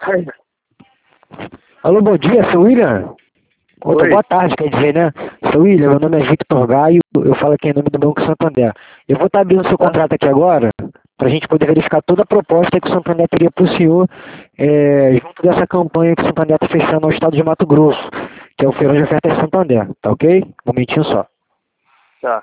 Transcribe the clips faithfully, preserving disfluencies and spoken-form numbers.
Alô, bom dia, seu William? Outra boa tarde, quer dizer, né? Seu William, meu nome é Victor Gaio, eu falo aqui em nome do Banco Santander. Eu vou estar abrindo seu contrato aqui agora, para a gente poder verificar toda a proposta que o Santander teria para o senhor, é, junto dessa campanha que o Santander está fechando ao estado de Mato Grosso, que é o Feirão de Ofertas Santander, tá ok? Um momentinho só. Tá.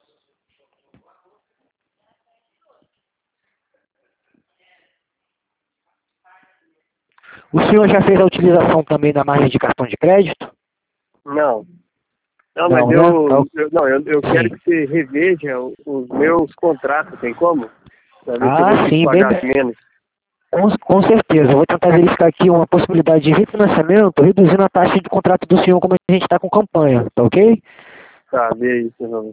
O senhor já fez a utilização também da margem de cartão de crédito? Não. Não, Não, mas né? eu, Tá. eu, não, eu, eu Sim. quero que você reveja o- os meus contratos, tem como? Pra ver se eu Ah, vou ter que sim, bem, pagar menos. com, com certeza. Eu vou tentar verificar aqui uma possibilidade de refinanciamento, reduzindo a taxa de contrato do senhor, como a gente está com campanha, tá ok? Tá, vê isso, Ronaldo.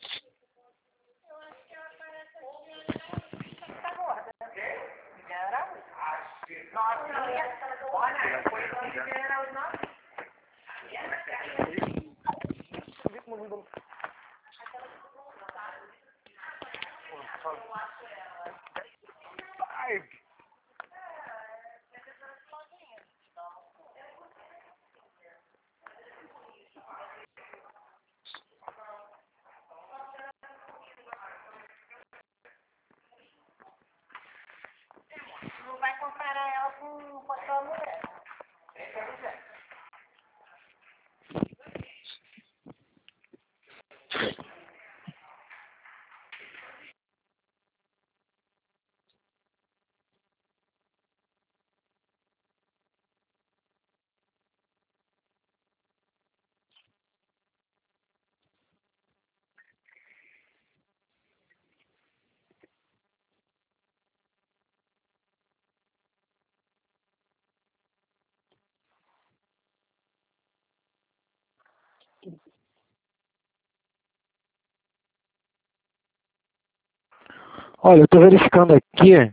Não vai comparar ela com, com a sua mulher. Olha, eu estou verificando aqui,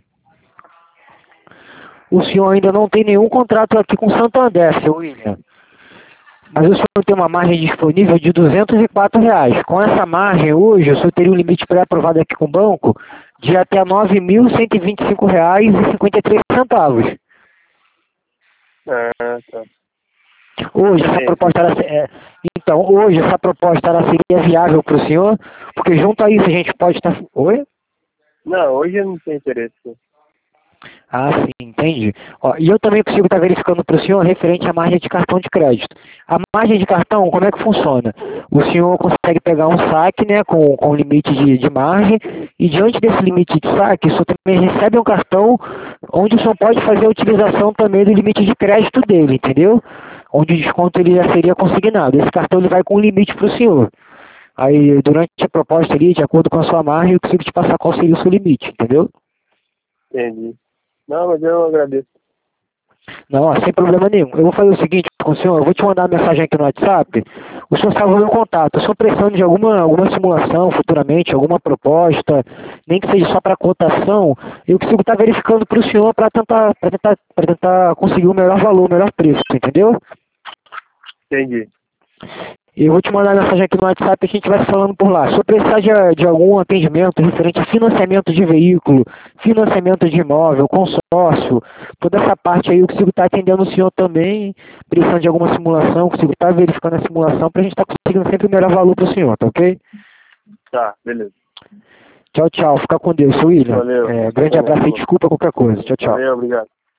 o senhor ainda não tem nenhum contrato aqui com o Santander, seu William. Mas o senhor tem uma margem disponível de duzentos e quatro reais. Com essa margem, hoje, o senhor teria um limite pré-aprovado aqui com o banco de até nove mil cento e vinte e cinco reais e cinquenta e três centavos. Ah, tá. Hoje essa Sim. proposta era, é, então, hoje essa proposta ela seria viável para o senhor, porque junto a isso a gente pode estar... Oi? Não, hoje eu não tenho interesse. Ah, sim, entendi. Ó, e eu também consigo estar verificando para o senhor referente à margem de cartão de crédito. A margem de cartão, como é que funciona? O senhor consegue pegar um saque, né, com, com limite de, de margem, e diante desse limite de saque, o senhor também recebe um cartão onde o senhor pode fazer a utilização também do limite de crédito dele, entendeu? Onde o desconto ele já seria consignado. Esse cartão ele vai com um limite para o senhor. Aí, durante a proposta ali, de acordo com a sua margem, eu consigo te passar qual seria o seu limite, entendeu? Entendi. Não, mas eu agradeço. Não, ó, sem problema nenhum. Eu vou fazer o seguinte com o senhor, eu vou te mandar uma mensagem aqui no WhatsApp, o senhor salva o meu contato. Eu sou precisando de alguma, alguma simulação futuramente, alguma proposta, nem que seja só para cotação, eu consigo estar verificando para o senhor para tentar, para tentar, para tentar conseguir o melhor valor, o melhor preço, entendeu? Entendi. Eu vou te mandar mensagem aqui no WhatsApp e a gente vai se falando por lá. Se eu precisar de, de algum atendimento referente a financiamento de veículo, financiamento de imóvel, consórcio, toda essa parte aí eu consigo estar atendendo o senhor também, precisando de alguma simulação, consigo estar verificando a simulação para a gente estar conseguindo sempre o melhor valor para o senhor, tá ok? Tá, beleza. Tchau, tchau. Fica com Deus, seu William. Valeu. É, grande abraço e desculpa qualquer coisa. Tchau, tchau. Valeu, obrigado.